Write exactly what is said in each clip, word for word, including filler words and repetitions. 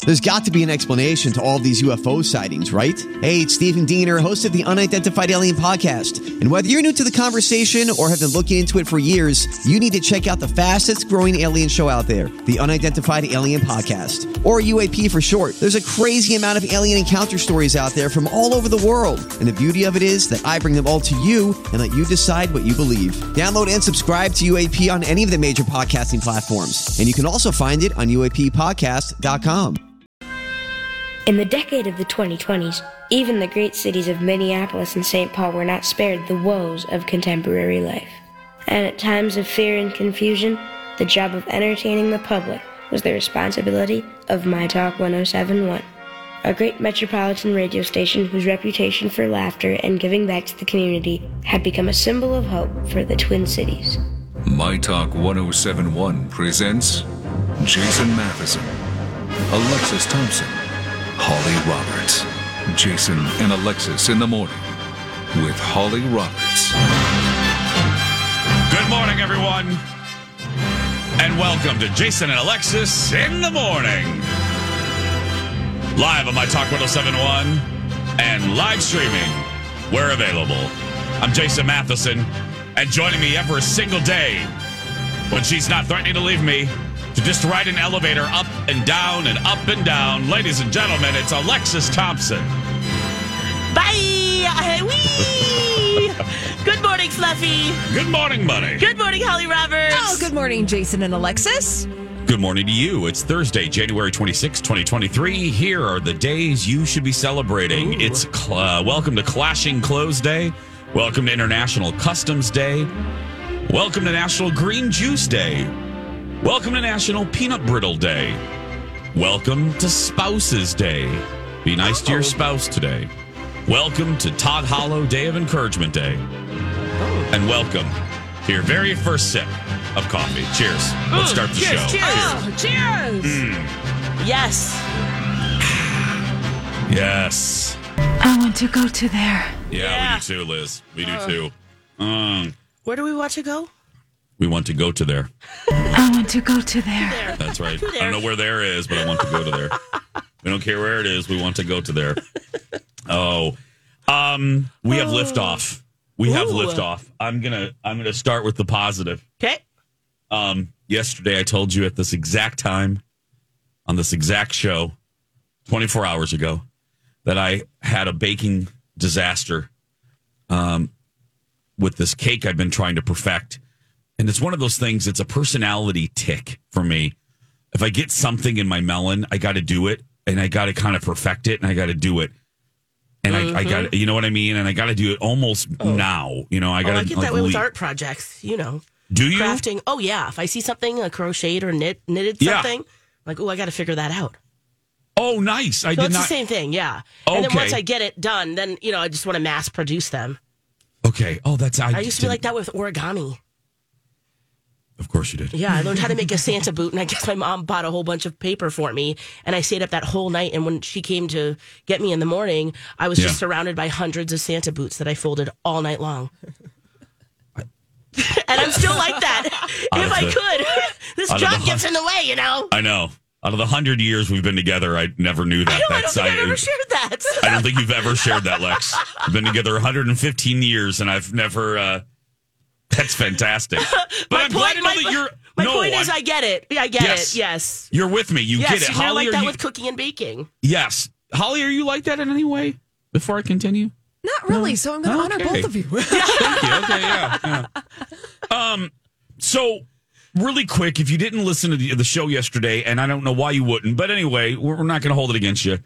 There's got to be an explanation to all of these U F O sightings, right? Hey, it's Stephen Diener, host of the Unidentified Alien Podcast. And whether you're new to the conversation or have been looking into it for years, you need to check out the fastest growing alien show out there, the Unidentified Alien Podcast, or U A P for short. There's a crazy amount of alien encounter stories out there from all over the world. And the beauty of it is that I bring them all to you and let you decide what you believe. Download and subscribe to U A P on any of the major podcasting platforms. And you can also find it on U A P podcast dot com. In the decade of the twenty twenties, even the great cities of Minneapolis and Saint Paul were not spared the woes of contemporary life. And at times of fear and confusion, the job of entertaining the public was the responsibility of My Talk one oh seven point one, a great metropolitan radio station whose reputation for laughter and giving back to the community had become a symbol of hope for the Twin Cities. My Talk one oh seven point one presents Jason Matheson, Alexis Thompson, Holly Roberts. Jason and Alexis in the morning with Holly Roberts. Good morning, everyone, and welcome to Jason and Alexis in the morning. Live on My Talk one oh seven point one and live streaming where available. I'm Jason Matheson, and joining me every single day when she's not threatening to leave me, to just ride an elevator up and down and up and down. Ladies and gentlemen, it's Alexis Thompson. Bye! Wee! Good morning, Fluffy. Good morning, Money. Good morning, Holly Roberts. Oh, good morning, Jason and Alexis. Good morning to you. It's Thursday, January twenty-sixth, twenty twenty-three. Here are the days you should be celebrating. Ooh. It's uh, welcome to Clashing Clothes Day. Welcome to International Customs Day. Welcome to National Green Juice Day. Welcome to National Peanut Brittle Day. Welcome to Spouses Day. Be nice oh. to your spouse today. Welcome to Todd Hollow Day of Encouragement Day. Oh. And welcome to your very first sip of coffee. Cheers. Ooh, Let's start the cheers, show. Cheers. Oh, cheers. Mm. Yes. Yes. I want to go to there. Yeah, yeah. we do too, Liz. We do uh, too. Um, Where do we want to go? We want to go to there. I want to go to there. That's right. I don't know where there is, but I want to go to there. We don't care where it is. We want to go to there. Oh, um, we have liftoff. We have Ooh. liftoff. I'm gonna I'm gonna start with the positive. Okay. Um, yesterday I told you at this exact time on this exact show, twenty-four hours ago, that I had a baking disaster. Um, with this cake I've been trying to perfect. And it's one of those things, it's a personality tick for me. If I get something in my melon, I got to do it, and I got to kind of perfect it, and I got to do it. And mm-hmm. I, I got to, you know what I mean? And I got to do it almost oh. now. You know, I got to. Oh, I get like, that way leave. with art projects, you know. Do you? Crafting. Oh, yeah. If I see something, a crocheted or knit, knitted something, yeah. like, oh, I got to figure that out. Oh, nice. I so did it's not. the same thing, yeah. Okay. And then once I get it done, then, you know, I just want to mass produce them. Okay. Oh, that's. I, I used to be like that with origami. Of course you did. Yeah, I learned how to make a Santa boot, and I guess my mom bought a whole bunch of paper for me, and I stayed up that whole night, and when she came to get me in the morning, I was yeah. just surrounded by hundreds of Santa boots that I folded all night long. And I'm still like that, if I the, could. This job the, gets in the way, you know? I know. Out of the hundred years we've been together, I never knew that. I, know, That's, I don't think I, I've ever shared that. I don't think you've ever shared that, Lex. We've been together one hundred fifteen years, and I've never... Uh, That's fantastic. But my I'm point, glad to know my, that you're... My no, point is I'm, I get it. I get yes, it, yes. You're with me. You yes, get it. You're Holly, like that you, with cooking and baking. Yes. Holly, are you like that in any way before I continue? Not really, no? So I'm going to okay. honor both of you. Thank you. Okay, yeah, yeah. Um, so, really quick, if you didn't listen to the, the show yesterday, and I don't know why you wouldn't, but anyway, we're, we're not going to hold it against you.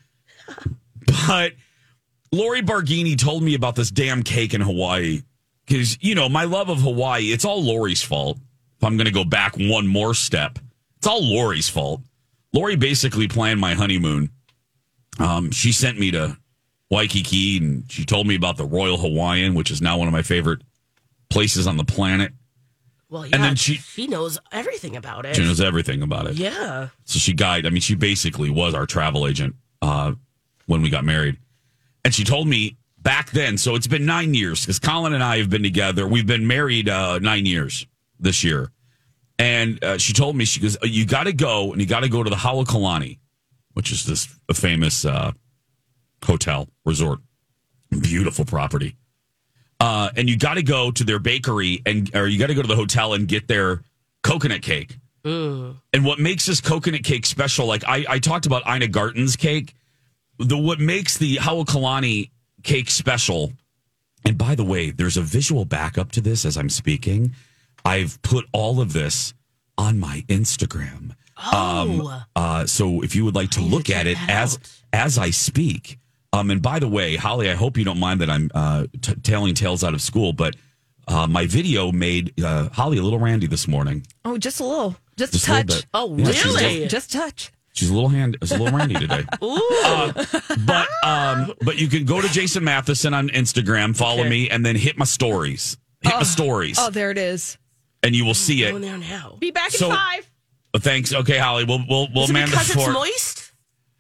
But Lori Barghini told me about this damn cake in Hawaii. Because, you know, my love of Hawaii, it's all Lori's fault. If I'm going to go back one more step, it's all Lori's fault. Lori basically planned my honeymoon. Um, she sent me to Waikiki, and she told me about the Royal Hawaiian, which is now one of my favorite places on the planet. Well, yeah, and then she, she knows everything about it. She knows everything about it. Yeah. So she guided, I mean, she basically was our travel agent uh, when we got married. And she told me back then, so it's been nine years, because Colin and I have been together. We've been married uh, nine years this year. And uh, she told me, she goes, you got to go, and you got to go to the Halekulani. which is this a famous uh, hotel resort, beautiful property. Uh, and you got to go to their bakery and or you got to go to the hotel and get their coconut cake. Mm. And what makes this coconut cake special, like I, I talked about Ina Garten's cake, the what makes the Hawakalani cake special. And by the way, there's a visual backup to this as I'm speaking. I've put all of this on my Instagram. Oh. Um, uh, so if you would like to look at it as as I speak. Um, and by the way, Holly, I hope you don't mind that I'm uh, t- telling tales out of school, but uh, my video made uh, Holly a little randy this morning. Oh, just a little. Just, Just a a touch. little bit. Oh, Yeah, she's a really? little- Just touch. She's a little hand, she's a little randy today. Uh, but um, but you can go to Jason Matheson on Instagram, follow Okay. me, and then hit my stories. Hit my stories, Oh, there it is. and you will see Going it. there now. Be back So- in five. Uh, Thanks. Okay, Holly, we'll we'll we'll Is it man the because it's fort. moist?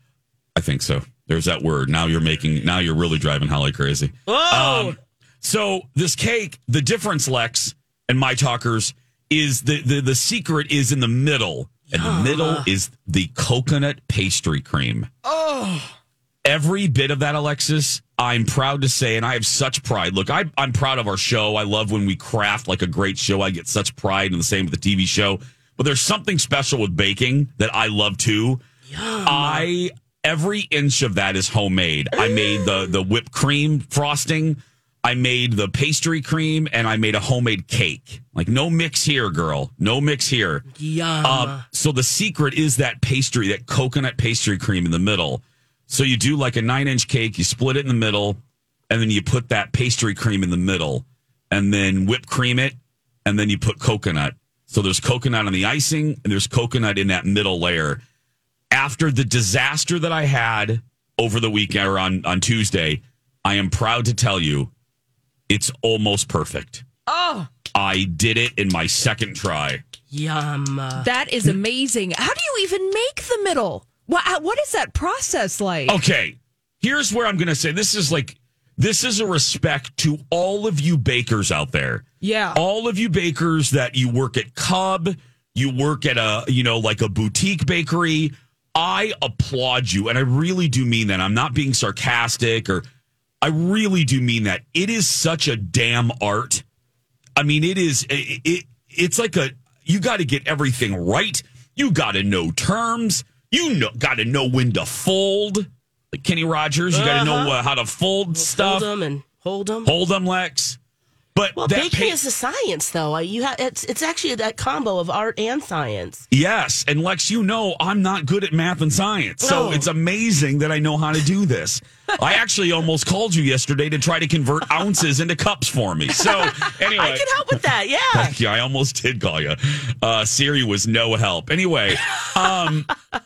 I think so. There's that word. Now you're making. Now you're really driving Holly crazy. Whoa. Um, so this cake, the difference, Lex and my talkers, is the the the secret is in the middle. And the middle is the coconut pastry cream. Oh. Every bit of that, Alexis, I'm proud to say, and I have such pride. Look, I, I'm proud of our show. I love when we craft like a great show. I get such pride, and the same with the T V show. But there's something special with baking that I love too. Yum. I every inch of that is homemade. I made the the whipped cream frosting. I made the pastry cream, and I made a homemade cake. Like, no mix here, girl. No mix here. Yum. Um, so the secret is that pastry, that coconut pastry cream in the middle. So you do like a nine-inch cake, you split it in the middle, and then you put that pastry cream in the middle, and then whipped cream it, and then you put coconut. So there's coconut on the icing, and there's coconut in that middle layer. After the disaster that I had over the weekend, or on, on Tuesday, I am proud to tell you, it's almost perfect. Oh, I did it in my second try. Yum. that is amazing. How do you even make the middle? What, what is that process like? Okay, here's where I'm going to say this is like, this is a respect to all of you bakers out there. Yeah. All of you bakers that you work at Cub, you work at a, you know, like a boutique bakery. I applaud you. And I really do mean that. I'm not being sarcastic or I really do mean that. It is such a damn art. I mean, it is, it, it it's like a, you got to get everything right. You got to know terms. You know, got to know when to fold. Like Kenny Rogers, you got to Uh-huh. know uh, how to fold stuff. Hold them and hold them. Hold them, Lex. But Well, that baking pa- is a science, though. You have it's it's actually that combo of art and science. Yes, and Lex, you know I'm not good at math and science, so No. it's amazing that I know how to do this. I actually almost called you yesterday to try to convert ounces into cups for me. So anyway, I can help with that. Yeah. Thank you. I almost did call you. Uh, Siri was no help. Anyway, um,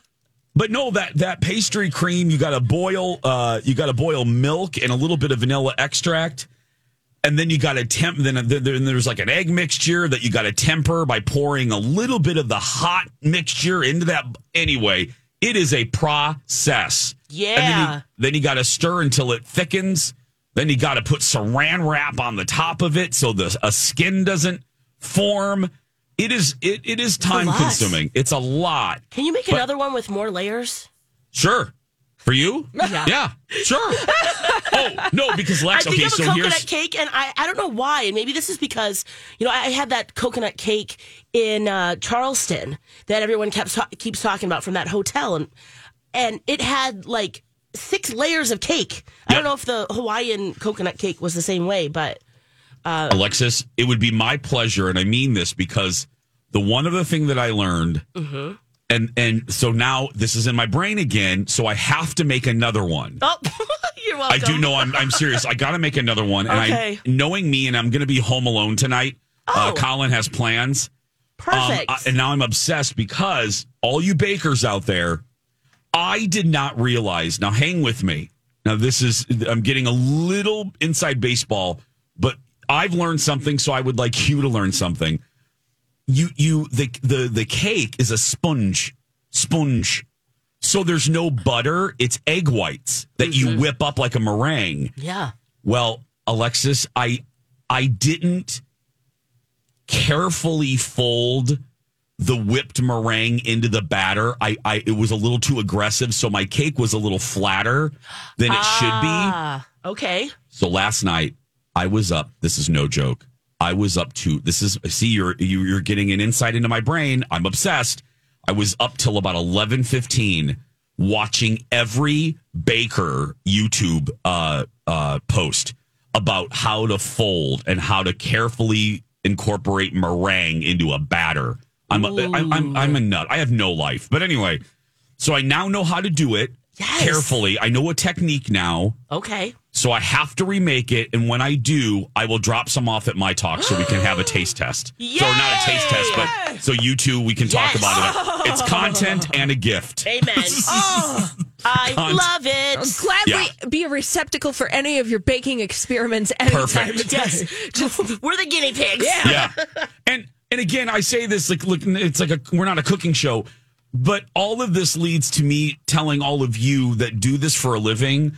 but no, that that pastry cream, you got to boil. Uh, you got to boil milk and a little bit of vanilla extract, and then you got to temp. Then, then there's like an egg mixture that you got to temper by pouring a little bit of the hot mixture into that. Anyway, it is a process. Yeah. And then you, then you got to stir until it thickens. Then you got to put saran wrap on the top of it so the a skin doesn't form. It is it it is time lot. consuming. It's a lot. Can you make But- another one with more layers? Sure. For you? Yeah. Yeah. Sure. Oh, no, because Lex, I think okay, of a so coconut here's cake, and I, I don't know why. And maybe this is because, you know, I had that coconut cake in uh, Charleston that everyone kept ta- keeps talking about from that hotel. And, and it had like six layers of cake. I Yep. don't know if the Hawaiian coconut cake was the same way, but Alexis, it would be my pleasure, and I mean this because the one other thing that I learned, Mm-hmm. and and so now this is in my brain again, so I have to make another one. oh, you're I welcome. do know I'm I'm serious. I got to make another one, and Okay. I knowing me, and I'm going to be home alone tonight. Uh, Oh. Colin has plans. Um, Perfect. I- and now I'm obsessed because all you bakers out there, I did not realize. Now, hang with me. Now, this is, I'm getting a little inside baseball, but I've learned something, so I would like you to learn something. You, you, the, the, the cake is a sponge, sponge. So there's no butter. It's egg whites that you whip up like a meringue. yeah. Well, Alexis, I, I didn't carefully fold the whipped meringue into the batter, I, I it was a little too aggressive, so my cake was a little flatter than it ah, should be. Okay. So last night I was up. This is no joke. I was up to this is see you're you're getting an insight into my brain. I'm obsessed. I was up till about eleven fifteen watching every baker YouTube uh, uh, post about how to fold and how to carefully incorporate meringue into a batter. I'm a, I'm, I'm I'm a nut. I have no life. But anyway, so I now know how to do it yes. carefully. I know a technique now. Okay. So I have to remake it. And when I do, I will drop some off at My Talk so we can have a taste test. Yay! So not a taste test, but so you two, we can talk Yes. about it. It's content and a gift. Amen. oh, I Con- love it. Gladly Yeah. be a receptacle for any of your baking experiments anytime Perfect. of day. Yes. Just, we're the guinea pigs. Yeah. Yeah. And and again, I say this like look, it's like a we're not a cooking show, but all of this leads to me telling all of you that do this for a living,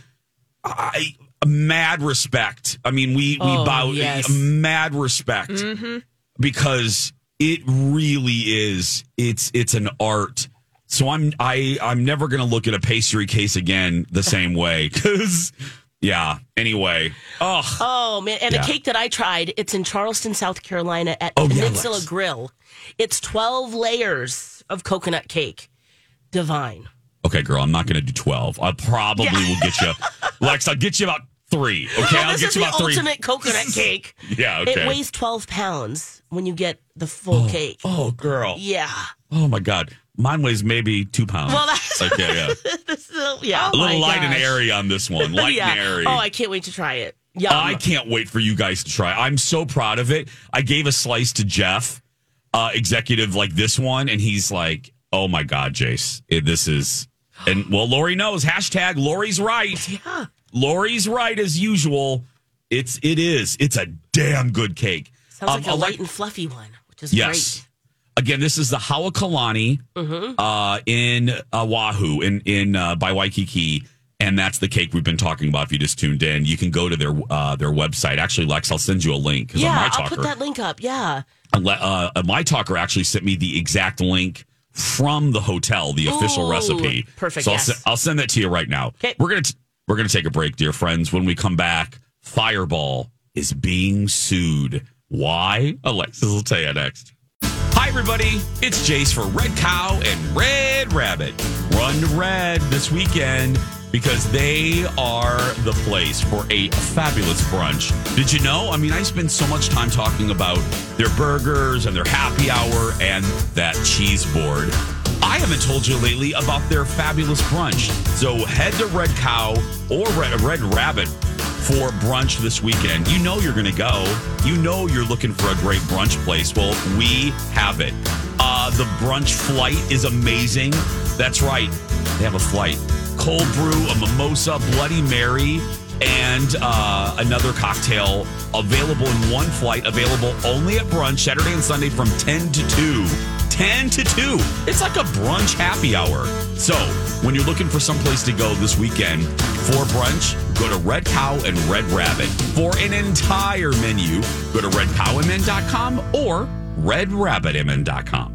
I mad respect. I mean, we we Oh, bow yes. mad respect Mm-hmm. because it really is. It's it's an art. So I'm I I'm never going to look at a pastry case again the same way because yeah. Anyway, oh Oh man, and Yeah. a cake that I tried, it's in Charleston, South Carolina at Oh, yeah, Peninsula Lex. Grill. It's twelve layers of coconut cake. Divine. okay, girl. I'm not going to do twelve. I probably Yeah. will get you, Lex. I'll get you about three. Okay, I'll this get is you the about three. ultimate coconut cake. Yeah. Okay. It weighs twelve pounds when you get the full cake. Oh, girl. Yeah. Oh my God. Mine weighs maybe two pounds. Well, that's okay. Yeah. this is, yeah. A little my light and gosh. airy on this one. Light yeah. and airy. Oh, I can't wait to try it. Yum. I can't wait for you guys to try. I'm so proud of it. I gave a slice to Jeff, uh, executive like this one, and he's like, "Oh my God, Jace, it, this is." And well, Lori knows. Hashtag Lori's right. Yeah. Lori's right as usual. It's it is. It's a damn good cake. Sounds Um, like a Alec- light and fluffy one, which is Yes. Again, this is the Hawakalani Mm-hmm. uh, in uh, Oahu, in in uh, by Waikiki, and that's the cake we've been talking about. If you just tuned in, you can go to their uh, their website. Actually, Lex, I'll send you a link because great. on Yeah, My I'll Talker, put that link up. Yeah. uh, uh, My Talker actually sent me the exact link from the hotel, the official Ooh, recipe. perfect, So yes. I'll, se- I'll send that to you right now. Okay. We're gonna t- we're gonna take a break, dear friends. When we come back, Fireball is being sued. Why? Alexis will tell you next. Hi, everybody. It's Jace for Red Cow and Red Rabbit. Run to Red this weekend because they are the place for a fabulous brunch. Did you know? I mean, I spend so much time talking about their burgers and their happy hour and that cheese board. I haven't told you lately about their fabulous brunch. So head to Red Cow or Red, Red Rabbit for brunch this weekend. You know you're going to go. You know you're looking for a great brunch place. Well, we have it. Uh, the brunch flight is amazing. That's right. They have a flight. Cold brew, a mimosa, Bloody Mary, and uh, another cocktail available in one flight, available only at brunch Saturday and Sunday from ten to two. ten to two. It's like a brunch happy hour. So when you're looking for someplace to go this weekend for brunch, go to Red Cow and Red Rabbit. For an entire menu, go to red cow m n dot com or red rabbit m n dot com.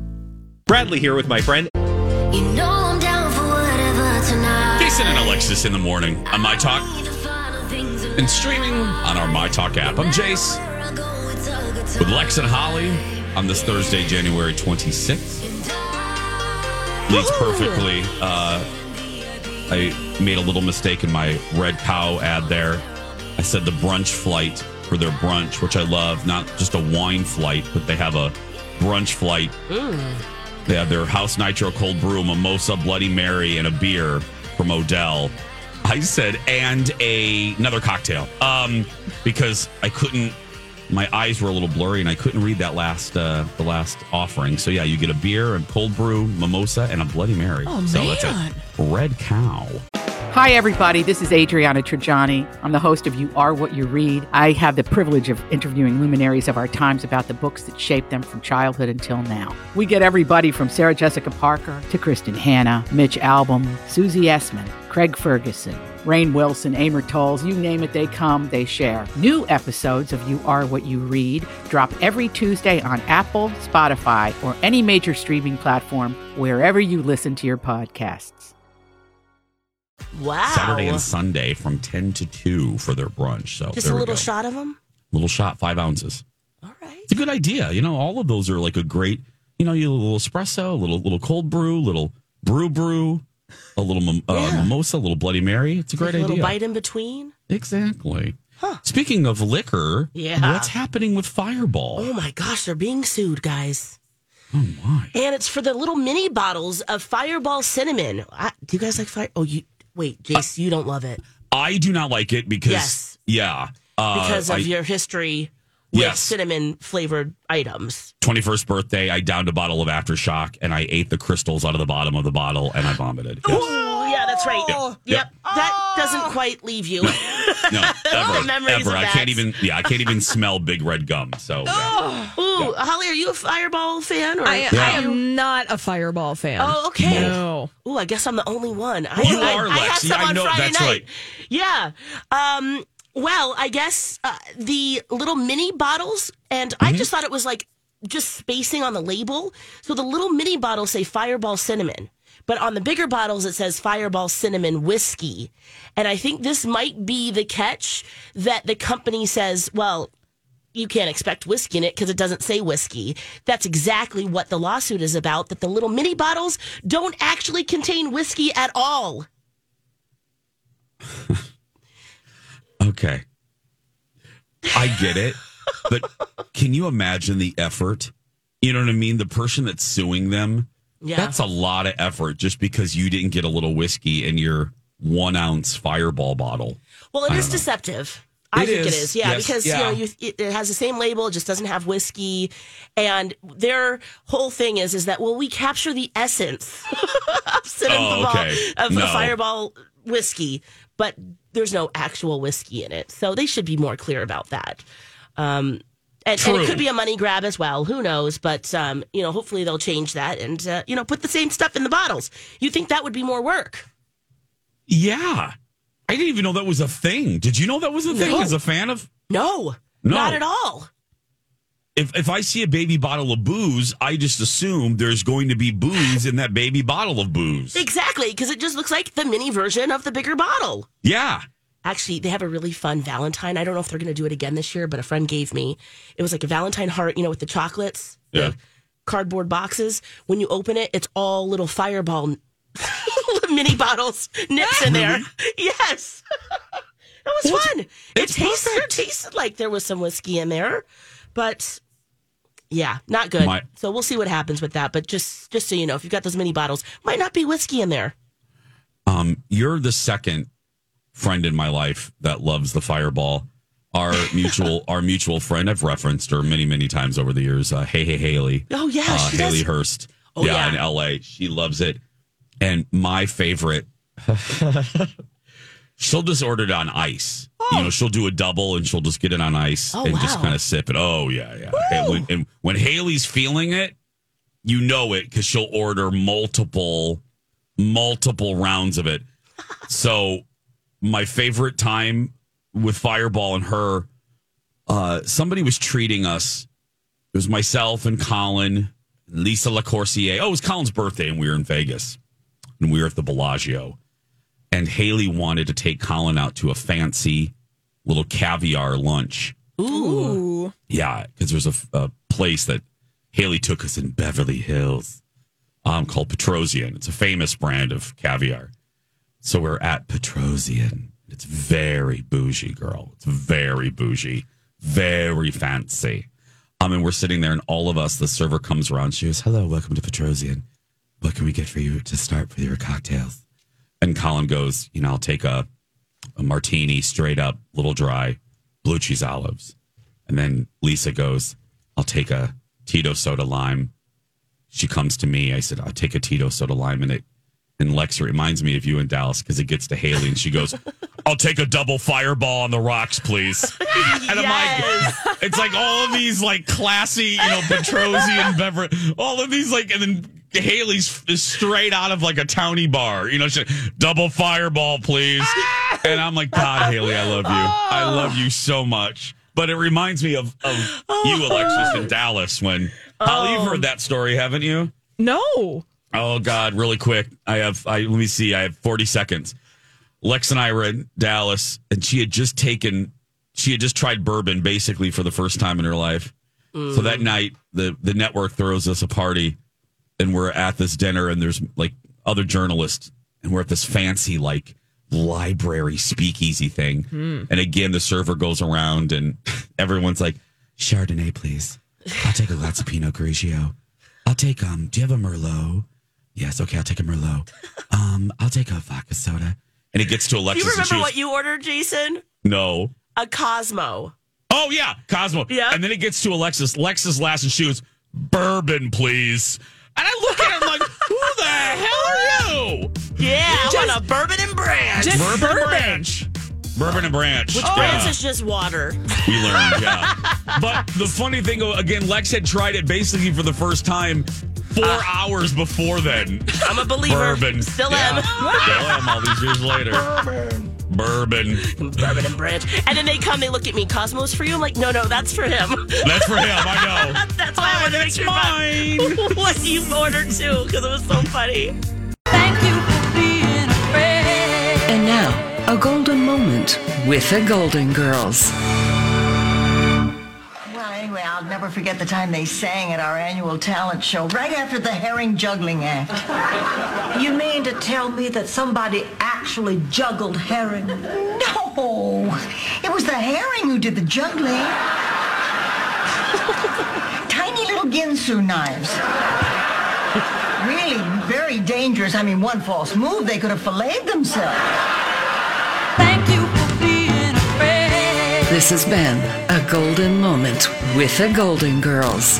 Bradley here with my friend. You know I'm down for whatever tonight. Jason and Alexis in the morning on My Talk and streaming on our My Talk app. I'm Jace with Lex and Holly on this Thursday, January twenty-sixth. Leads perfectly. Uh, I made a little mistake in my Red Cow ad there. I said the brunch flight for their brunch, which I love. Not just a wine flight, but they have a brunch flight. They have their House Nitro Cold Brew, Mimosa, Bloody Mary, and a beer from Odell. I said, and a, another cocktail. Um, because I couldn't, my eyes were a little blurry and I couldn't read that last, uh, the last offering. So yeah, you get a beer, and cold brew, mimosa, and a Bloody Mary. Oh, so man. that's it. Red Cow. Hi, everybody. This is Adriana Trajani. I'm the host of You Are What You Read. I have the privilege of interviewing luminaries of our times about the books that shaped them from childhood until now. We get everybody from Sarah Jessica Parker to Kristen Hanna, Mitch Albom, Susie Essman, Craig Ferguson, Rainn Wilson, Amor Tolls, you name it, they come, they share. New episodes of You Are What You Read drop every Tuesday on Apple, Spotify, or any major streaming platform wherever you listen to your podcasts. Wow. Saturday and Sunday from ten to two for their brunch. So just a little shot of them? Little shot, five ounces. All right. It's a good idea. You know, all of those are like a great, you know, you a little espresso, a little little cold brew, little brew brew, a little uh, yeah. mimosa, a little Bloody Mary. It's a great like a idea. A little bite in between. Exactly. Huh. Speaking of liquor, yeah. what's happening with Fireball? Oh my gosh, they're being sued, guys. Oh my. And it's for the little mini bottles of Fireball cinnamon. I, do you guys like Fire? Oh, you wait, Jace, uh, you don't love it. I do not like it because, yes. yeah. Uh, because of I, your history with yes. cinnamon flavored items. twenty-first birthday, I downed a bottle of Aftershock and I ate the crystals out of the bottom of the bottle and I vomited. Yes. Oh, yeah, that's right. Yep. yep. yep. That doesn't quite leave you. No, ever, memories ever. Of I that. can't even. Yeah, I can't even smell Big Red gum. So, oh, yeah. Ooh, yeah. Holly, are you a Fireball fan? Or? I, yeah. I am not a Fireball fan. Oh, okay. No. Ooh, I guess I'm the only one. I, you I, are, I, I had Lexi. some I on know Friday that's night. right. Yeah. Um. Well, I guess uh, the little mini bottles, and Mm-hmm. I just thought it was like just spacing on the label. So the little mini bottles say Fireball Cinnamon. But on the bigger bottles, it says Fireball Cinnamon Whiskey. And I think this might be the catch that the company says, well, you can't expect whiskey in it because it doesn't say whiskey. That's exactly what the lawsuit is about, that the little mini bottles don't actually contain whiskey at all. Okay. I get it. But can you imagine the effort? You know what I mean? The person that's suing them. Yeah. That's a lot of effort just because you didn't get a little whiskey in your one ounce Fireball bottle. Well, it is know. deceptive. I it think is. it is. Yeah, yes. because yeah. you know you, it, it has the same label, it just doesn't have whiskey, and their whole thing is is that well, we capture the essence of cinnamon oh, okay. of no. the Fireball whiskey, but there's no actual whiskey in it. So they should be more clear about that. Um, And, and it could be a money grab as well. Who knows? But, um, you know, hopefully they'll change that and, uh, you know, put the same stuff in the bottles. You think that would be more work? Yeah. I didn't even know that was a thing. Did you know that was a thing No. as a fan of? No, No. not at all. If if I see a baby bottle of booze, I just assume there's going to be booze in that baby bottle of booze. Exactly, because it just looks like the mini version of the bigger bottle. Yeah. Actually, they have a really fun Valentine. I don't know if they're going to do it again this year, but a friend gave me. It was like a Valentine heart, you know, with the chocolates, Yeah. the cardboard boxes. When you open it, it's all little Fireball mini bottles, nips in there. Yes. It was Well, fun. It it's tasted, it perfect. tasted like there was some whiskey in there, but yeah, not good. My- so we'll see what happens with that. But just, just so you know, if you've got those mini bottles, might not be whiskey in there. Um, you're the second friend in my life that loves the Fireball. Our mutual, our mutual friend. I've referenced her many, many times over the years. Uh, hey, hey, Haley. Oh yeah, uh, she Haley does. Hurst. Oh, yeah, yeah. in L A. She loves it. And my favorite, she'll just order it on ice. You know, she'll do a double and she'll just get it on ice Oh, and just wow. kind of sip it. Oh yeah, yeah. And when, and when Haley's feeling it, you know it because she'll order multiple, multiple rounds of it. So my favorite time with Fireball and her, uh, somebody was treating us. It was myself and Colin, Lisa LaCourcier. Oh, it was Colin's birthday, and we were in Vegas, and we were at the Bellagio. And Haley wanted to take Colin out to a fancy little caviar lunch. Ooh. Yeah, because there's a, a place that Haley took us in Beverly Hills um, called Petrosian. It's a famous brand of caviar. So we're at Petrosian. It's very bougie, girl. It's very bougie, very fancy. Um, and we're sitting there, and all of us, the server comes around. She goes, "Hello, welcome to Petrosian. What can we get for you to start with your cocktails?" And Colin goes, "You know, I'll take a, a martini, straight up, little dry, blue cheese olives." And then Lisa goes, "I'll take a Tito soda lime." She comes to me. I said, "I'll take a Tito soda lime." And it And Lex reminds me of you in Dallas because it gets to Haley and she goes, I'll take a double fireball on the rocks, please. And I'm Yes. like, it's like all of these like classy, you know, Petrosian beverage, all of these like, and then Haley's is straight out of like a townie bar, you know, she, double fireball, please. And I'm like, God, Haley, I love you. I love you so much. But it reminds me of, of you, Alexis, in Dallas when, Holly, you've heard that story, haven't you? No. Oh God! Really quick, I have. I let me see. I have forty seconds. Lex and I were in Dallas, and she had just taken. She had just tried bourbon, basically for the first time in her life. Mm. So that night, the the network throws us a party, and we're at this dinner, and there's like other journalists, and we're at this fancy like library speakeasy thing. Mm. And again, the server goes around, and everyone's like, "Chardonnay, please. I'll take a glass of Pinot Grigio. I'll take um. Do you have a Merlot?" Yes, okay, I'll take a Merlot. Um, I'll take a vodka soda. And it gets to Alexis. Do you remember was, what you ordered, Jason? No. A Cosmo. Oh, yeah, Cosmo. Yeah. And then it gets to Alexis. Alexis last and she was, bourbon, please. And I look at her like, who the hell are you? Yeah, I Just- want a bourbon and branch. Just Bourbon, bourbon. and branch. Bourbon and branch. Which Yeah. branch is just water. We learned, yeah. But the funny thing, again, Lex had tried it basically for the first time four uh, hours before then. I'm a believer. Bourbon. Still yeah. am. Still am all these years later. Bourbon. Bourbon. Bourbon and branch. And then they come, they look at me, Cosmos for you? I'm like, no, no, that's for him. That's for him, I know. That's why I want to make sure mine. what you ordered too, because it was so funny. Thank you for being a friend. And now, a golden moment with the Golden Girls. Well, anyway, I'll never forget the time they sang at our annual talent show, right after the herring juggling act. You mean to tell me that somebody actually juggled herring? No, it was the herring who did the juggling. Tiny little Ginsu knives. Really very dangerous. I mean, one false move, they could have filleted themselves. Thank you for being a friend. This has been a golden moment with the Golden Girls.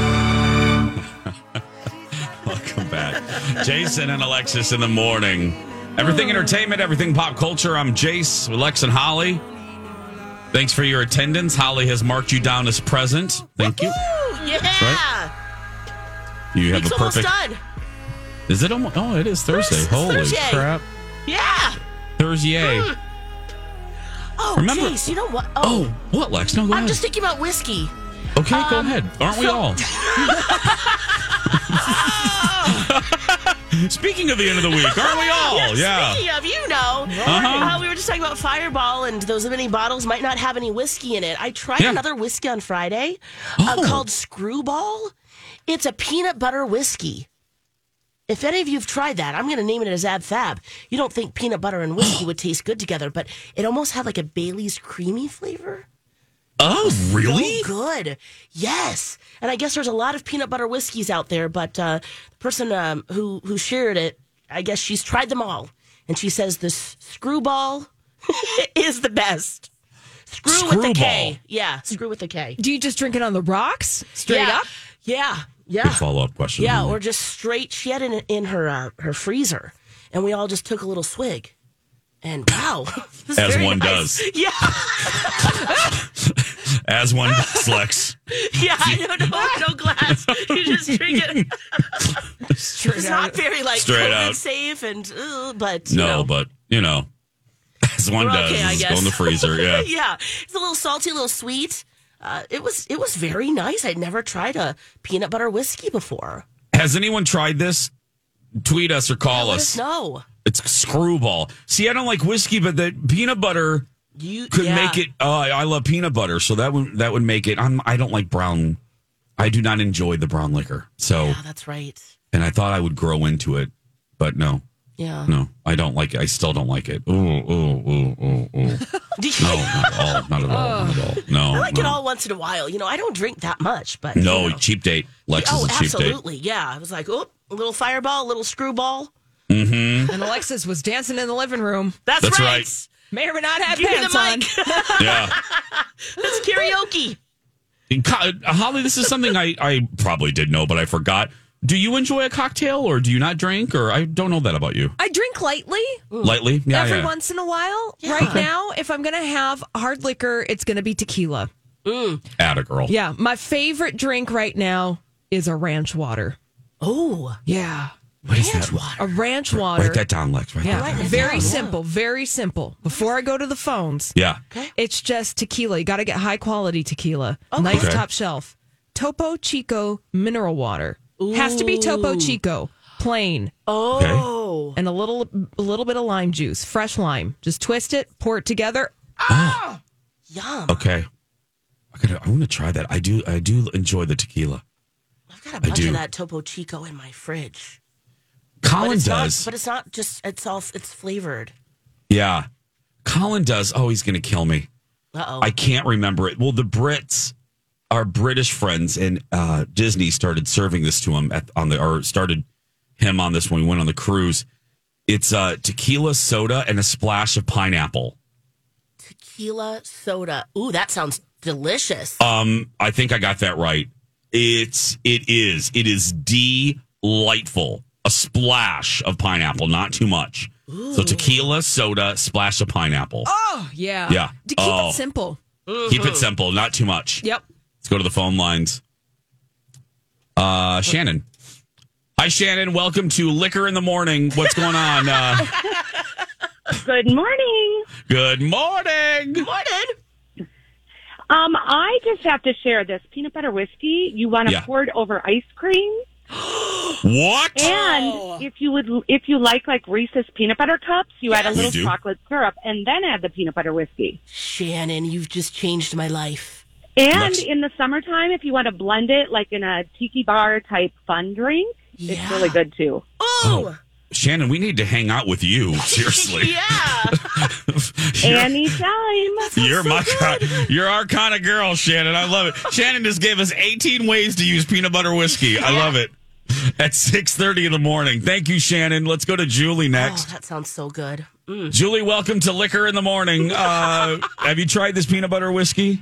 Welcome back. Jason and Alexis in the morning. Everything entertainment, everything pop culture. I'm Jace with Lex and Holly. Thanks for your attendance. Holly has marked you down as present. Thank you. Woo-hoo! Yeah. Right? You have Week's a perfect. almost done. Is it almost? Oh, it is Thursday. It's Holy Thursday. crap! Yeah. Thursday. Mm. Oh, Remember- jeez, you know what? Oh, what, Lex? No, go I'm ahead. just thinking about whiskey. Okay, go Um, ahead. Aren't we so- all? Speaking of the end of the week, aren't we all? Yeah. Speaking of, you know, Uh-huh. how we were just talking about Fireball and those mini bottles might not have any whiskey in it. I tried Yeah. another whiskey on Friday Oh. uh, called Screwball. It's a peanut butter whiskey. If any of you have tried that, I'm going to name it as Ab Fab. You don't think peanut butter and whiskey would taste good together, but it almost had like a Bailey's creamy flavor. Oh, really? So good. Yes. And I guess there's a lot of peanut butter whiskeys out there, but uh, the person um, who, who shared it, I guess she's tried them all. And she says this Screwball is the best. Screw with the K. Yeah, screw with the K. Do you just drink it on the rocks? Straight yeah. up? Yeah. Yeah. Good follow-up question. Yeah, or just straight. She had it in, in her uh, her freezer, and we all just took a little swig. And wow. this is As very one nice. does. Yeah. As one does, Lex. Yeah, I know. No, no glass. You just drink it. It's not very like Straight COVID out. safe, and uh, but you No, know. but, you know, as one We're does, okay, I is guess. go in the freezer. Yeah. Yeah, it's a little salty, a little sweet. Uh, it was it was very nice. I'd never tried a peanut butter whiskey before. Has anyone tried this? Tweet us or call Let us. us know. It's Screwball. See, I don't like whiskey, but the peanut butter You could yeah. make it. Uh, I love peanut butter, so that would that would make it. I'm. I don't like brown. I do not enjoy the brown liquor. So, Yeah, that's right. and I thought I would grow into it, but no, Yeah. no, I don't like it. I still don't like it. Ooh, ooh, ooh, ooh, ooh. Do No, you- not at all. Not at all. Not at all. No. I like no. it all once in a while. You know, I don't drink that much, but No, you know. cheap date. Lex Oh, is a cheap date. absolutely. Yeah. I was like, oh, a little fireball, a little screwball. Mm-hmm. And Alexis was dancing in the living room. That's, That's right. right. May or may not have Give me pants the on. mic. Yeah. That's karaoke. In co- uh, Holly, this is something I, I probably did know, but I forgot. Do you enjoy a cocktail or do you not drink? Or I don't know that about you. I drink lightly. Lightly? Yeah, Every yeah. once in a while. Yeah. Right Okay. now, if I'm going to have hard liquor, it's going to be tequila. Mm. Atta girl. Yeah. My favorite drink right now is a ranch water. Oh. Yeah. What is Ranch that? water. A ranch water. Write that down, Lex. Write Yeah. that down. Very down, simple. Very simple. Before I go to the phones, Yeah. Okay. it's just tequila. You got to get high quality tequila. Okay. Nice Okay. top shelf. Topo Chico mineral water. Has to be Topo Ooh. Chico. Plain. Oh. And a little a little bit of lime juice. Fresh lime. Just twist it, pour it together. Ah. Yum. Okay. I gotta, I want to try that. I do I do enjoy the tequila. I've got a I bunch do. of that Topo Chico in my fridge. Colin but it's does. Not, but it's not just, it's all, it's flavored. Yeah. Colin does. Oh, he's going to kill me. Uh-oh. I can't remember it. Well, the Brits, our British friends, and uh, Disney started serving this to him at, on the, or started him on this when we went on the cruise. It's uh, tequila, soda, and a splash of pineapple. Tequila soda. Ooh, that sounds delicious. Um, I think I got that right. It's it is it is delightful. A splash of pineapple, not too much. Ooh. So tequila, soda, splash of pineapple. Oh, yeah. Yeah. To keep Oh. it simple. Keep it simple, not too much. Yep. Let's go to the phone lines. Uh, Shannon. Hi, Shannon. Welcome to Liquor in the Morning. What's going on? Uh, Good morning. good morning. Good morning. Um, I just have to share this peanut butter whiskey. You want to Yeah. pour it over ice cream, What? and Oh. if you would, if you like like Reese's peanut butter cups, you add a Yes. little We do. chocolate syrup, and then add the peanut butter whiskey. Shannon, you've just changed my life. And Let's- in the summertime, if you want to blend it like in a tiki bar type fun drink, Yeah. it's really good too. Oh. Shannon, we need to hang out with you. Seriously. Yeah. You're- Anytime. You're my kind, you're our kind of girl, Shannon. I love it. Shannon just gave us eighteen ways to use peanut butter whiskey. I love it. At six thirty in the morning. Thank you, Shannon. Let's go to Julie next. Oh, that sounds so good. Mm. Julie, welcome to Liquor in the Morning. Uh, have you tried this peanut butter whiskey?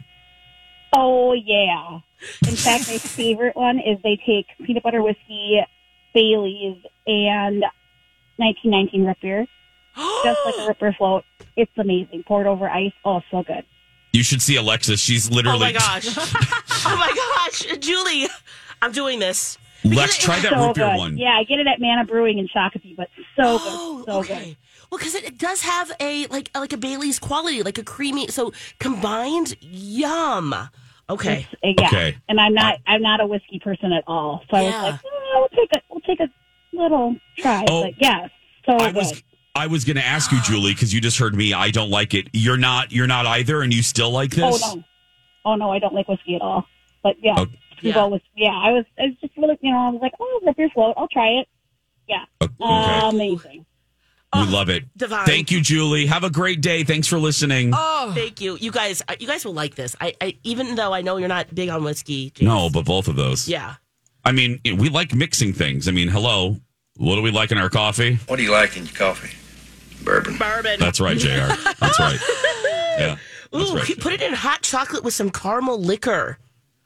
Oh, yeah. In fact, my favorite one is they take peanut butter whiskey, Bailey's, and nineteen nineteen root beer. Just like a root beer float. It's amazing. Poured over ice. Oh, so good. You should see Alexis. She's literally. Oh my gosh. Oh my gosh. Julie, I'm doing this. Lex, try that so root beer good. one. Yeah, I get it at Mana Brewing in Shakopee, but so Oh, good. So okay. good. Well, because it, it does have a like like a Bailey's quality, like a creamy. So combined, yum. Okay. It's- yeah. Okay. And I'm not I'm not a whiskey person at all. So I was Yeah. like, oh, we'll take a we'll take a little try. Oh, but yes, so I good. was I was going to ask you, Julie, because you just heard me. I don't like it. You're not. You're not either, and you still like this. Oh no. Oh no, I don't like whiskey at all. But yeah. Oh. Yeah. Was, yeah, I was I was just really you know, I was like, oh, root beer float, I'll try it. Yeah. Okay. Amazing. We love it. Divine. Thank you, Julie. Have a great day. Thanks for listening. Oh, Thank you, you guys. uh, You guys will like this. I, I even though I know you're not big on whiskey. James. No, but both of those. Yeah. I mean, we like mixing things. I mean, hello. What do we like in our coffee? What do you like in your coffee? Bourbon. Bourbon. That's right, J R. That's right. Yeah. That's Ooh, right. he put it in hot chocolate with some caramel liquor.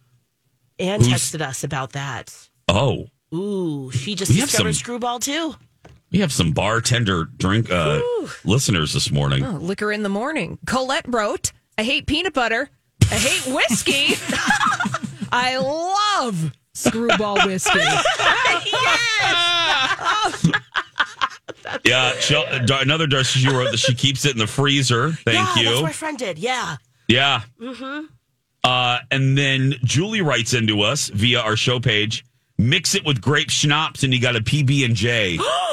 Anne Who's- texted us about that. Oh, Ooh, she just We have discovered some- Screwball too. we have some bartender drink uh, listeners this morning. oh, Liquor in the Morning. Colette wrote, I hate peanut butter. I hate whiskey. I love Screwball whiskey. Yeah, she'll, uh, another Darcy she wrote that she keeps it in the freezer. Thank yeah, you. That's what my friend did. Yeah. Yeah. Mm-hmm. Uh, and then Julie writes into us via our show page. Mix it with grape schnapps, and you got a P B and J.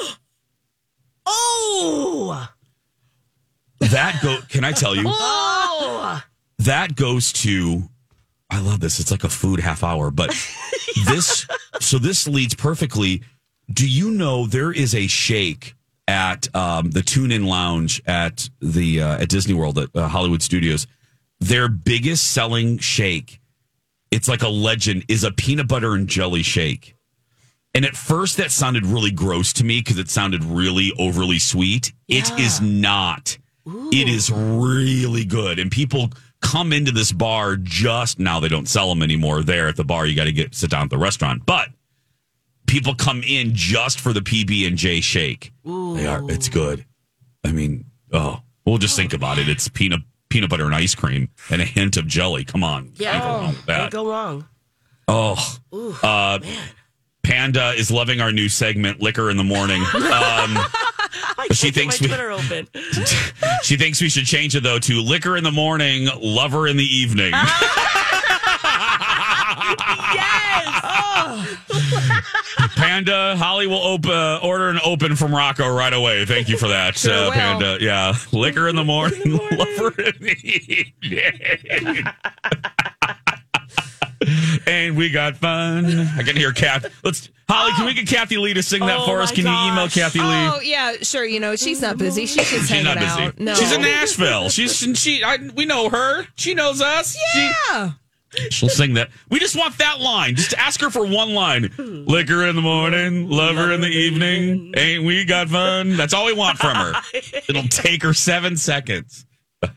Oh. That go. Can I tell you? Oh. That goes to. I love this. It's like a food half hour, but this. So this leads perfectly. Do you know there is a shake at um, the Tune In Lounge at the uh, at Disney World at uh, Hollywood Studios? Their biggest selling shake, it's like a legend, is a peanut butter and jelly shake. And at first that sounded really gross to me because it sounded really overly sweet. It Yeah. is not. Ooh. It is really good. And people come into this bar just now. They don't sell them anymore there at the bar. You got to get sit down at the restaurant. But people come in just for the P B and J shake. Ooh. They are. It's good. I mean, oh, we'll just think about it. It's peanut peanut butter and ice cream and a hint of jelly. Come on. Yeah. Can't go wrong with that. Can't go wrong. Oh, Ooh, uh, man. Panda is loving our new segment, Liquor in the Morning. Um, I she can't thinks get we, my Twitter open. she thinks we should change it though to Liquor in the Morning, Lover in the Evening. Yes. Oh. Panda, Holly will op- uh, order an open from Rocco right away. Thank you for that, Sure uh, will. Panda. Yeah, Liquor in the Morning, Lover in the Evening. And we got fun. I can hear Kathy. Let's Holly. Can we get Kathy Lee to sing that Oh, for us? my Can you email gosh. Kathy Lee? Oh, yeah, sure. You know, she's not busy. She's just She's hanging not busy. out. No. She's in Nashville. She's she. I, we know her. She knows us. Yeah. She, she'll sing that. We just want that line. Just ask her for one line. Liquor in the morning, lover in the evening. Ain't we got fun? That's all we want from her. It'll take her seven seconds. Oh,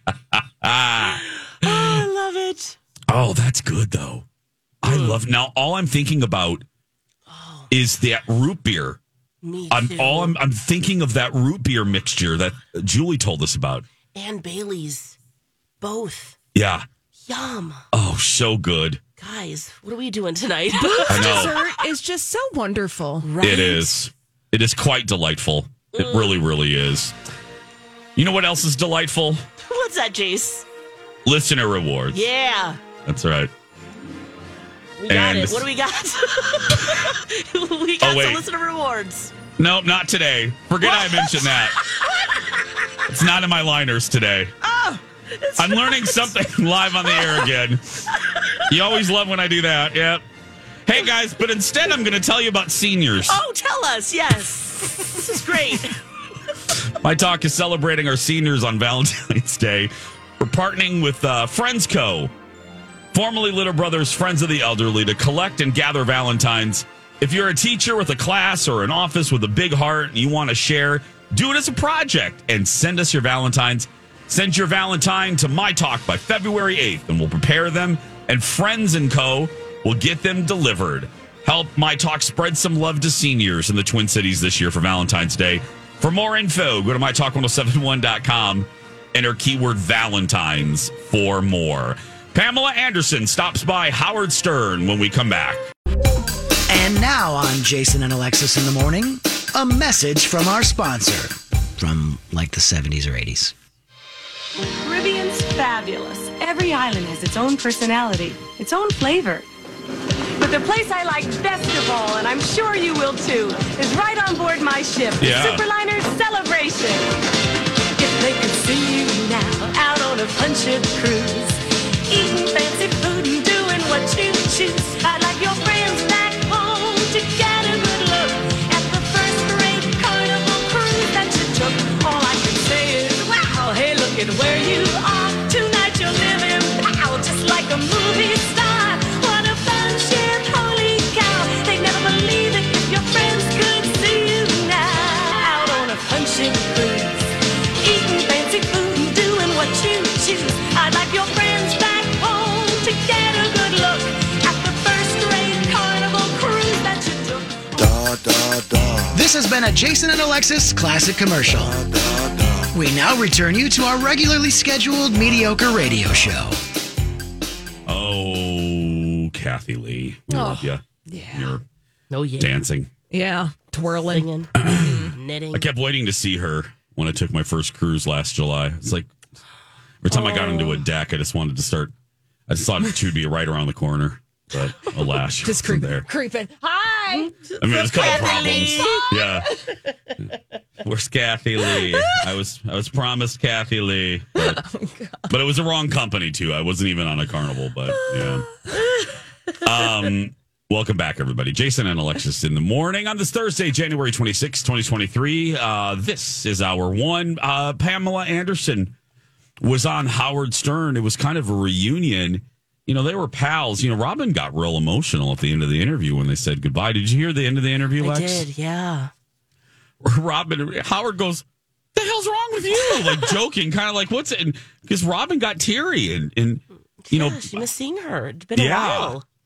I love it. Oh, that's good though. I love. Now, all I'm thinking about is that root beer. Me too. I'm all I'm, I'm thinking of that root beer mixture that Julie told us about. And Bailey's. Both. Yeah. Yum. Oh, so good. Guys, what are we doing tonight? Booth's dessert is just so wonderful. Right? It is. It is quite delightful. It really, really is. You know what else is delightful? What's that, Jace? Listener rewards. Yeah. That's right. We got And- it. What do we got? we got Oh, wait. some listener rewards. Nope, not today. Forget I mentioned that. It's not in my liners today. Oh, I'm learning something live on the air again. You always love when I do that. Yep. Hey, guys, but instead I'm going to tell you about seniors. Oh, tell us. Yes. This is great. My Talk is celebrating our seniors on Valentine's Day. We're partnering with uh, Friends Co., formerly Little Brothers Friends of the Elderly, to collect and gather Valentines. If you're a teacher with a class or an office with a big heart and you want to share, do it as a project and send us your Valentines. Send your Valentine to My Talk by February eighth, and we'll prepare them, and Friends and Co. will get them delivered. Help My Talk spread some love to seniors in the Twin Cities this year for Valentine's Day. For more info, go to my talk ten seventy-one dot com. Enter keyword Valentines for more. Pamela Anderson stops by Howard Stern when we come back. And now on Jason and Alexis in the Morning, a message from our sponsor from like the seventies or eighties. Caribbean's fabulous. Every island has its own personality, its own flavor. But the place I like best of all, and I'm sure you will too, is right on board my ship, the Yeah. Superliner Celebration. If they could see you now, out on a punch-up cruise, eating fancy food and doing what you choose. I'd like your friends back home to get a good look at the first-rate carnival cruise that you took. All I can say is, wow, hey, look at where you are. Tonight you're living pow, just like a movie star. What a fun ship, holy cow. They'd never believe it if your friends could see you now. Out on a punch-up cruise, eating fancy food and doing what you choose. I'd like your friends back home to get a good look at the first-rate carnival cruise that you took. Da, da, da. This has been a Jason and Alexis classic commercial. Da, da, da. We now return you to our regularly scheduled mediocre radio show. Oh, Kathy Lee. We Oh, love you. yeah. You're Oh, yeah. dancing. Yeah, twirling. Knitting. I kept waiting to see her when I took my first cruise last July. It's like every time I got into a deck, I just wanted to start. I just thought she would be right around the corner, but alas, she Just wasn't creep, there. creeping. Hi. I mean, there's a couple problems. Yeah. Where's Kathy Lee? I was I was promised Kathy Lee, but, but it was the wrong company too. I wasn't even on a Carnival, but yeah. Um. Welcome back, everybody. Jason and Alexis in the morning on this Thursday, January twenty-sixth, twenty twenty-three. Uh, this is our one. Uh, Pamela Anderson was on Howard Stern. It was kind of a reunion. You know, they were pals. You know, Robin got real emotional at the end of the interview when they said goodbye. Did you hear the end of the interview, I Lex? did, yeah. Robin, Howard goes, the hell's wrong with you? Like joking, kind of like, what's it? Because Robin got teary and, and you yeah, know, she missed seeing her. It's been yeah. a while.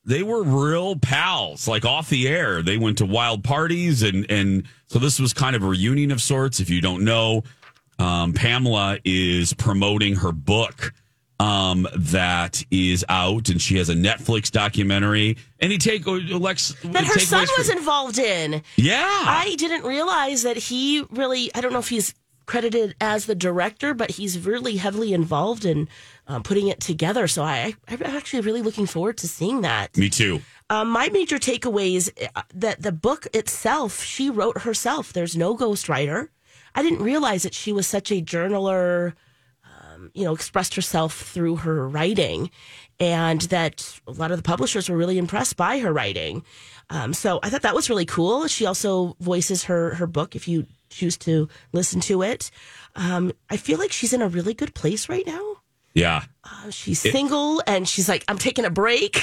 they were real pals, like off the air. They went to wild parties, and and so this was kind of a reunion of sorts. If you don't know, um, Pamela is promoting her book um, that is out, and she has a Netflix documentary. Any take, Lex? That her son was involved in. Yeah. I didn't realize that he really, I don't know if he's credited as the director, but he's really heavily involved in um, putting it together. So I, I'm actually really looking forward to seeing that. Me too. Um, my major takeaways that the book itself, she wrote herself. There's no ghostwriter. I didn't realize that she was such a journaler, um, you know, expressed herself through her writing, and that a lot of the publishers were really impressed by her writing. Um, so I thought that was really cool. She also voices her, her book if you choose to listen to it. Um, I feel like she's in a really good place right now. Yeah. Uh, she's It- single and she's like, I'm taking a break.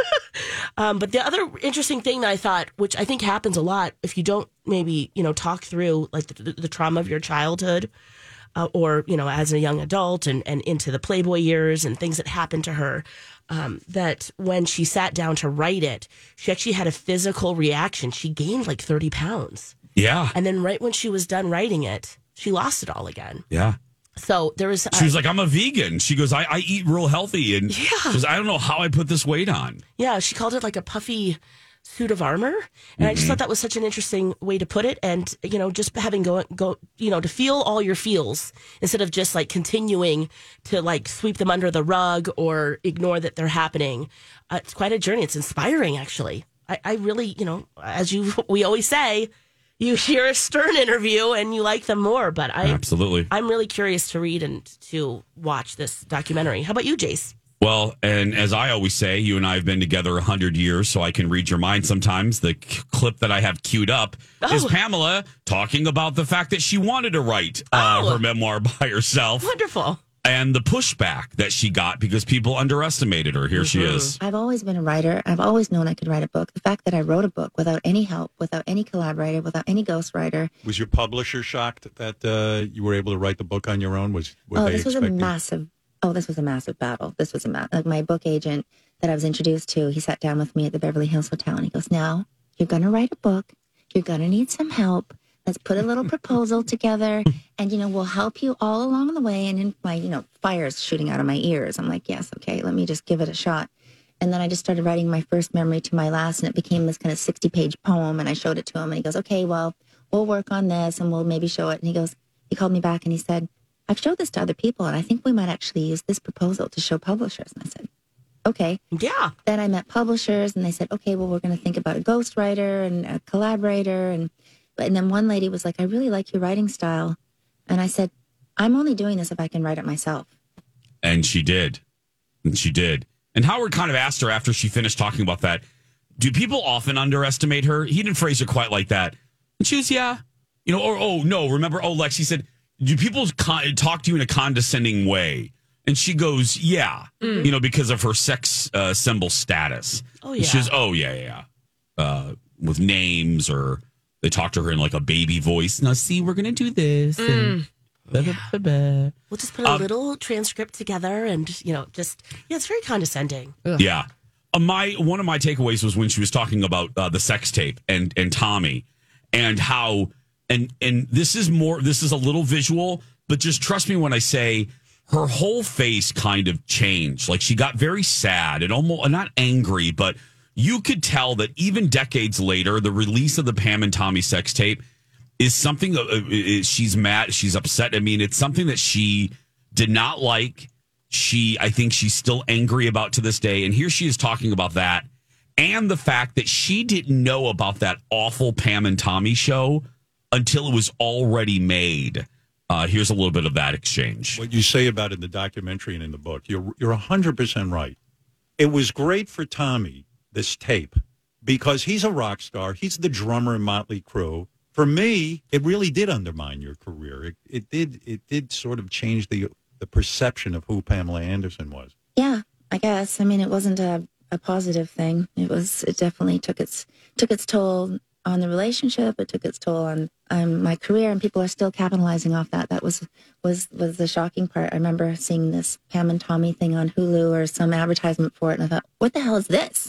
um, but the other interesting thing that I thought, which I think happens a lot if you don't maybe, you know, talk through like the, the trauma of your childhood uh, or, you know, as a young adult and, and into the Playboy years and things that happened to her, um, that when she sat down to write it, she actually had a physical reaction. She gained like thirty pounds. Yeah. And then right when she was done writing it, she lost it all again. Yeah. So there was. She was like, I'm a vegan. She goes, I, I eat real healthy. And Yeah. she goes, I don't know how I put this weight on. Yeah, she called it like a puffy suit of armor. And I just thought that was such an interesting way to put it. And, you know, just having go, go, you know, to feel all your feels instead of just like continuing to like sweep them under the rug or ignore that they're happening. Uh, it's quite a journey. It's inspiring, actually. I, I really, you know, as you we always say, you hear a Stern interview and you like them more. But I Absolutely. I'm really curious to read and to watch this documentary. How about you, Jace? Well, and as I always say, you and I have been together a hundred years, so I can read your mind sometimes. The c- clip that I have queued up Oh. is Pamela talking about the fact that she wanted to write uh, Oh. her memoir by herself. Wonderful. And the pushback that she got because people underestimated her. Here she is. I've always been a writer. I've always known I could write a book. The fact that I wrote a book without any help, without any collaborator, without any ghostwriter. Was your publisher shocked that uh, you were able to write the book on your own? Was were Oh, they this was a expecting? massive. Oh, this was a massive battle. This was a ma- like my book agent that I was introduced to. He sat down with me at the Beverly Hills Hotel and he goes, "Now you're going to write a book. You're going to need some help. Let's put a little proposal together, and you know we'll help you all along the way." And in my, you know, fire's shooting out of my ears. I'm like, "Yes, okay, let me just give it a shot." And then I just started writing my first memory to my last, and it became this kind of sixty-page poem. And I showed it to him, and he goes, "Okay, well, we'll work on this, and we'll maybe show it." And he goes, he called me back, and he said, "I've showed this to other people, and I think we might actually use this proposal to show publishers." And I said, "Okay." Yeah. Then I met publishers, and they said, "Okay, well, we're going to think about a ghostwriter and a collaborator." And and then one lady was like, "I really like your writing style." And I said, "I'm only doing this if I can write it myself." And she did. And she did. And Howard kind of asked her after she finished talking about that, do people often underestimate her? He didn't phrase it quite like that. And she was, yeah. You know, or, oh, no, remember, oh, Lex, he said, do people con- talk to you in a condescending way? And she goes, yeah, Mm. you know, because of her sex uh, symbol status. Oh, And she yeah. goes, oh, yeah, yeah, yeah. Uh, with names, or they talk to her in like a baby voice. Now, see, we're going to do this. And blah, blah, blah, blah. We'll just put a Um, little transcript together and, you know, just, yeah, it's very condescending. Yeah. Uh, my one of my takeaways was when she was talking about uh, the sex tape and and Tommy and how and and this is more this is a little visual, but just trust me when I say her whole face kind of changed. Like she got very sad and almost not angry, but you could tell that even decades later, the release of the Pam and Tommy sex tape is something uh, uh, she's mad, she's upset. I mean, it's something that she did not like. She, I think she's still angry about to this day. And here she is talking about that and the fact that she didn't know about that awful Pam and Tommy show until it was already made. Uh, here's a little bit of that exchange. What you say about it in the documentary and in the book, you're you're one hundred percent right. It was great for Tommy, this tape, because he's a rock star. He's the drummer in Motley Crue. For me, it really did undermine your career. It, it did it did sort of change the the perception of who Pamela Anderson was. Yeah, I guess. I mean, it wasn't a, a positive thing. It was. It definitely took its took its toll on the relationship. It took its toll on um, my career, and people are still capitalizing off that. That was was was the shocking part. I remember seeing this Pam and Tommy thing on Hulu or some advertisement for it, and I thought, "What the hell is this?"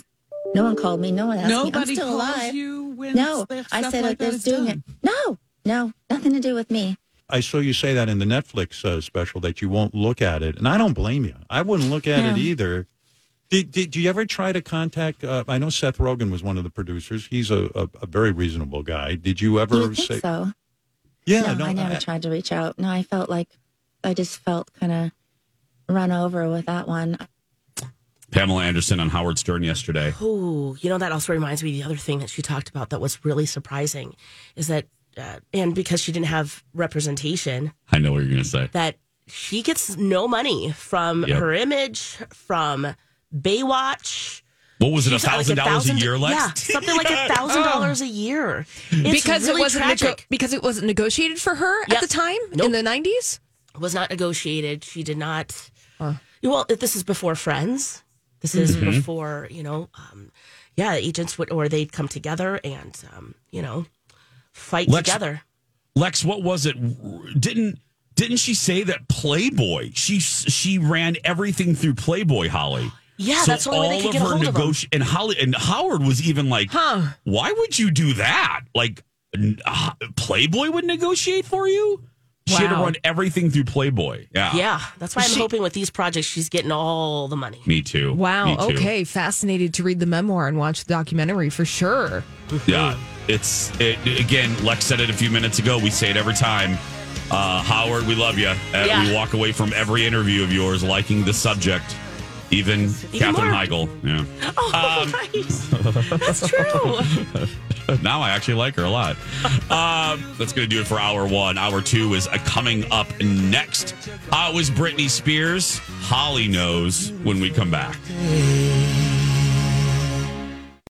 No one called me. No one asked Nobody me. I'm still calls alive. you when no, stuff I said like I that was is doing done. it. No, no, nothing to do with me. I saw you say that in the Netflix uh, special that you won't look at it, and I don't blame you. I wouldn't look at Yeah. it either. Did, did you ever try to contact? Uh, I know Seth Rogen was one of the producers. He's a, a, a very reasonable guy. Did you ever You would think say? so? Yeah, no, no, I never I- tried to reach out. No, I felt like I just felt kind of run over with that one. Pamela Anderson on Howard Stern yesterday. Oh, you know, that also reminds me of the other thing that she talked about that was really surprising is that, uh, and because she didn't have representation, I know what you're going to say. that she gets no money from Yep. her image, from Baywatch. What was it, She's a thousand dollars a year, Lex? Yeah, something like a thousand dollars a year. It's because really it wasn't nego- tragic. because it wasn't negotiated for her Yep. at the time Nope. in the nineties. It was not negotiated. She did not. Well, this is before Friends. This is Mhm. before, you know, um, yeah, agents would, or they'd come together and, um, you know, fight Lex- together. Lex, what was it? Didn't didn't she say that Playboy? She she ran everything through Playboy, Holly. Yeah, that's the only way they could get a hold of them. and Holly and Howard was even like, huh? Why would you do that? Like, uh, Playboy would negotiate for you? She had to Wow. run everything through Playboy. Yeah, Yeah, that's why I'm She- hoping with these projects she's getting all the money. Me too. Wow. Me too. Okay. Fascinated to read the memoir and watch the documentary for sure. Yeah, it's it, again. Lex said it a few minutes ago. We say it every time. Uh, Howard, we love you. Uh, Yeah. We walk away from every interview of yours liking the subject, even, Even Katherine more. Heigl. Yeah. Oh, Um, right. That's true. Now I actually like her a lot. Um, that's going to do it for hour one. Hour two is uh, coming up next. Uh, it was Britney Spears. Holly knows when we come back.